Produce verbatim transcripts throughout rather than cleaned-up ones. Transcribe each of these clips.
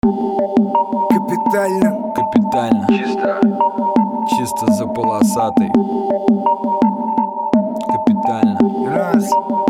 Капитально, капитально, чисто, чисто за полосатой. Капитально. раз.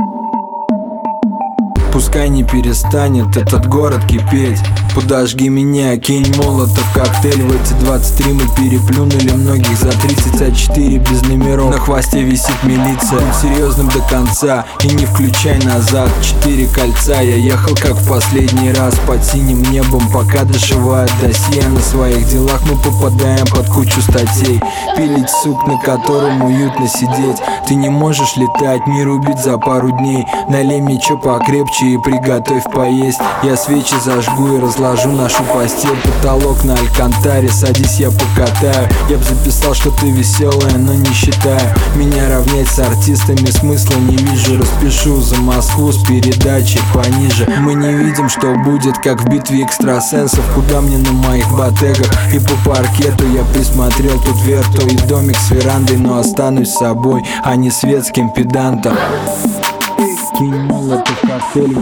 Пускай не перестанет этот город кипеть. Подожги меня, кинь молотов, коктейль. В эти двадцать три мы переплюнули многих за тридцать, а четыре без номеров. На хвосте висит милиция, будь серьезным до конца и не включай назад. Четыре кольца, я ехал как в последний раз под синим небом, пока дошивают досье. На своих делах мы попадаем под кучу статей. Пилить сук, на котором уютно сидеть. Ты не можешь летать, мир убит за пару дней. Налей мне чё покрепче и приготовь поесть. Я свечи зажгу и разложу нашу постель. Потолок на алькантаре, садись, я покатаю. Я б записал, что ты веселая, но не считаю. Меня равнять с артистами смысла не вижу. Распишу за Москву с передачей пониже. Мы не видим, что будет, как в битве экстрасенсов. Куда мне на моих ботегах и по паркету. Я присмотрел тут верту и домик с верандой, но останусь собой, а не светским педантом. Кинь молотов, коктейль.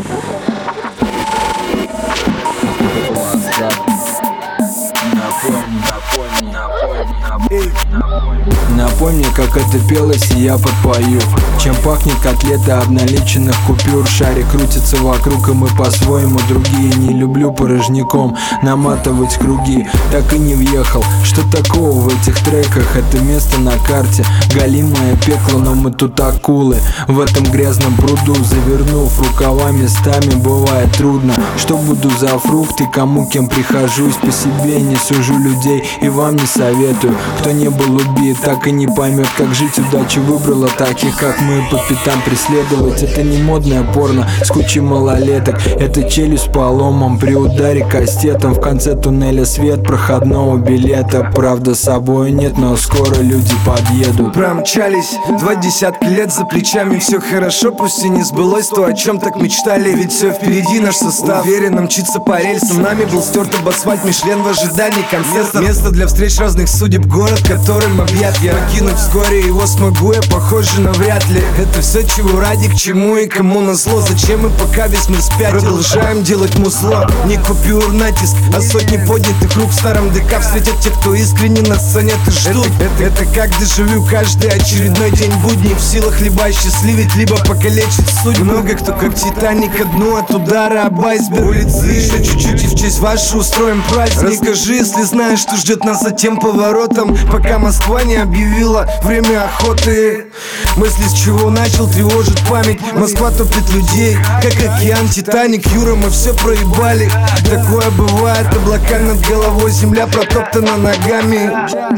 Напомни, напомни, напомни, напомни, напомни. Напомни, как это пелось, и я подпою. Чем пахнет котлета обналиченных купюр. Шарик крутится вокруг, и мы по-своему другие. Не люблю порожняком наматывать круги. Так и не въехал. Что такого в этих треках? Это место на карте галимое пекло, но мы тут акулы. В этом грязном пруду, завернув рукава местами, бывает трудно. Что буду за фрукты, кому кем прихожусь. По себе не сужу людей и вам не советую. Кто не был убит, так и не поймет, как жить. Удача выбрала таких, как мы, по пятам преследовать. Это не модное порно с кучей малолеток. Это челюсть поломом при ударе кастетом. В конце туннеля свет проходного билета. Правда, с собой нет, но скоро люди подъедут. Промчались два десятка лет за плечами. Все хорошо, пусть и не сбылось то, о чем так мечтали. Ведь все впереди, наш состав уверенно мчится по рельсам. Нами был стерт об асфальт Мишлен в ожидании концерта. Место для встреч разных судеб, город, которым объят. Я покинуть вскоре его смогу, я похоже, но вряд ли. Это все, чего ради, к чему и кому назло. Зачем мы пока весь мир спят? Продолжаем делать музло. Не купюр натиск, а сотни поднятых рук. В старом ДК встретят те, кто искренне нас ценят и ждут. Это, это, это как дежавю, каждый очередной день будний. В силах либо осчастливить, либо покалечить судьбу. Много кто как Титаник ко дну от удара об айсберг. Улицы еще чуть-чуть и в честь вашу устроим праздник. Расскажи, если знаешь, что ждет нас за тем поворотом. Пока Москва не объявила время охоты. Мысли, с чего начал, тревожит память. Москва топит людей, как океан, Титаник. Юра, мы все проебали. Такое бывает, облака над головой, земля протоптана ногами.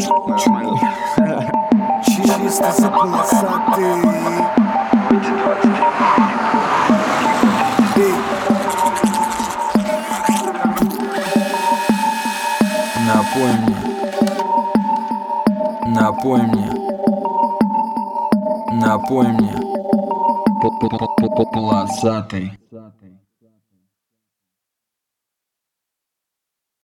Чисто за полосатый. Напой мне, напой мне, напой мне, полосатый.